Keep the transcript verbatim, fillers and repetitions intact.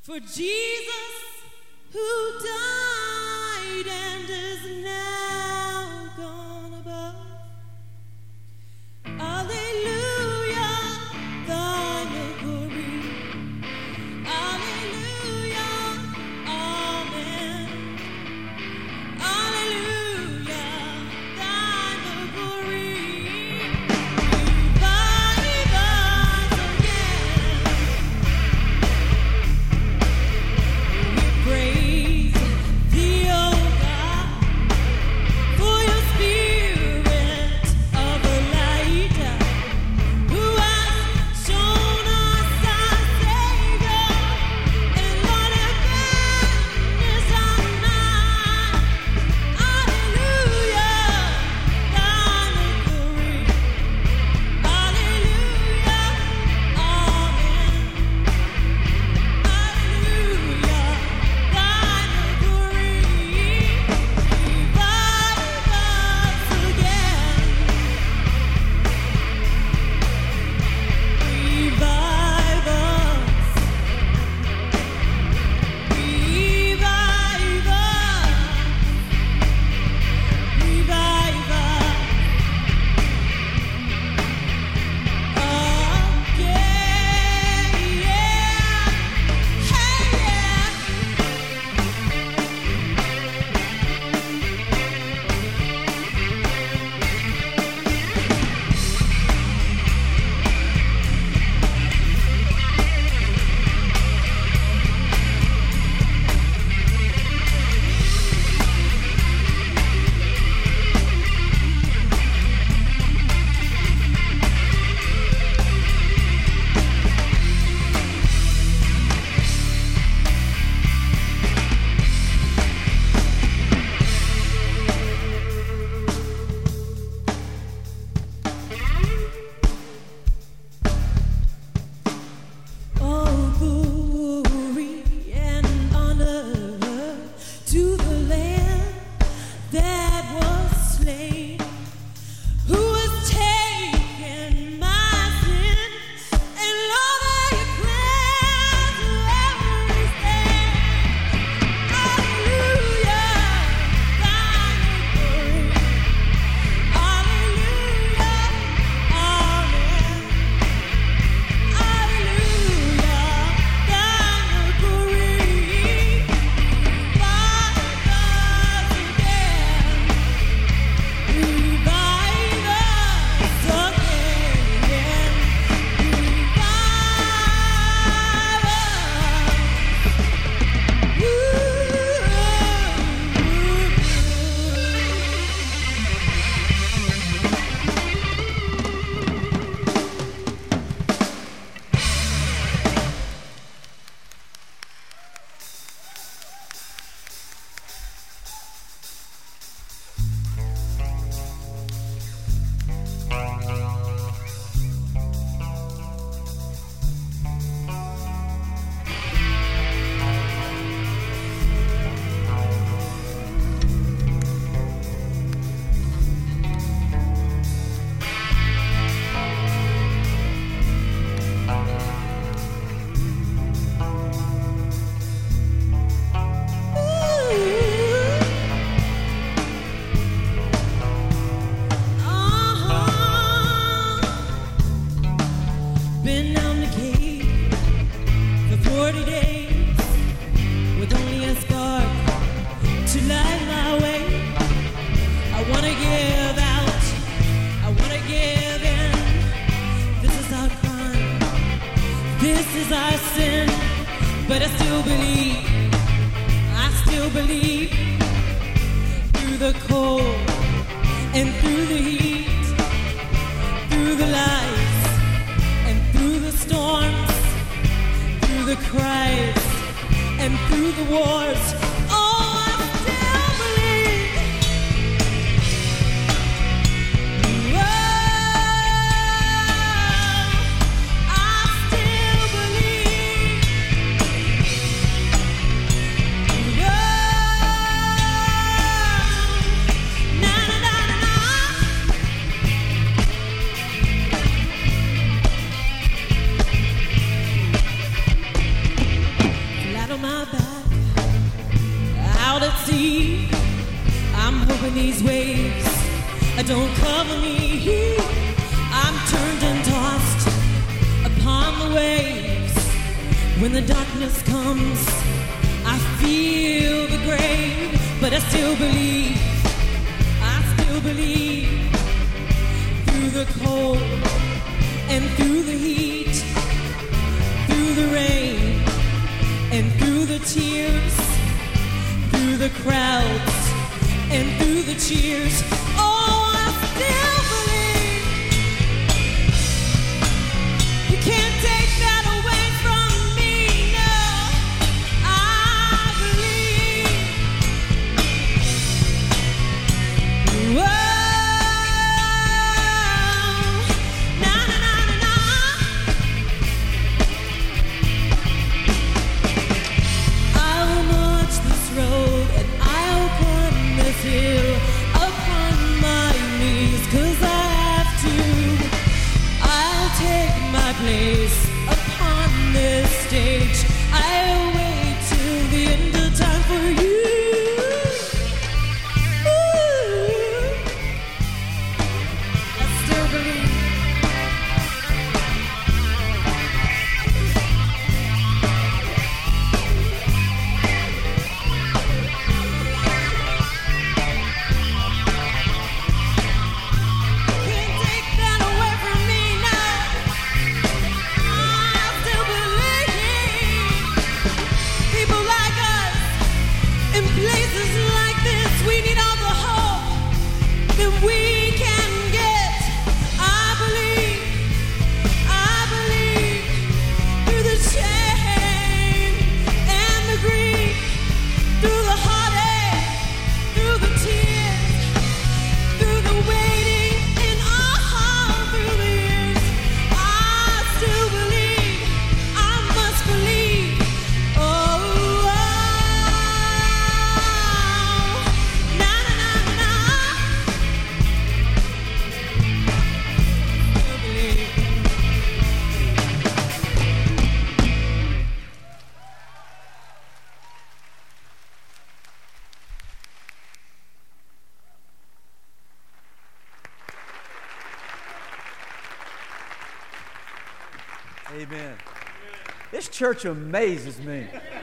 For Jesus who died and is now gone above. Alleluia, thine the glory. Alleluia, amen. Alleluia, thine the glory. Revive us again. We praise thee, O God, for your spirit of the light, who has shown us our Savior, and Lord of goodness and night. Alleluia, thine the glory. Alleluia, amen. Alleluia, thine the glory. Revive us again. Revive us. Revive us. Revive us again. Yeah. Hey, yeah. All glory and honor to the Lamb that was slain, who has taken my sin, and Lord, I declare everything. Alleluia, thine the glory. Alleluia, amen. Alleluia, thine the glory. Revive us again. Revive us again. Been down the cave for forty days with only a spark to light my way. I wanna give out, I wanna give in. This is our crime, this is our sin, but I still believe, I still believe. Through the cold and through the heat, through the lights and through the storms, through the cries and through the wars. Oh, I still believe. Oh, I still believe. Oh, na na na na na. don't cover me. I'm turned and tossed upon the waves. When the darkness comes, I feel the grave, but I still believe, I still believe. Through the cold and through the heat, through the rain and through the tears, through the crowds and through the cheers, oh, I still believe. You can't take that away from me, no. I believe. Whoa. Upon my knees, 'cause I have to. I'll take my place upon this stage. I'll wait till the end of time for you. Ooh. I still believe. Amen. This church amazes me.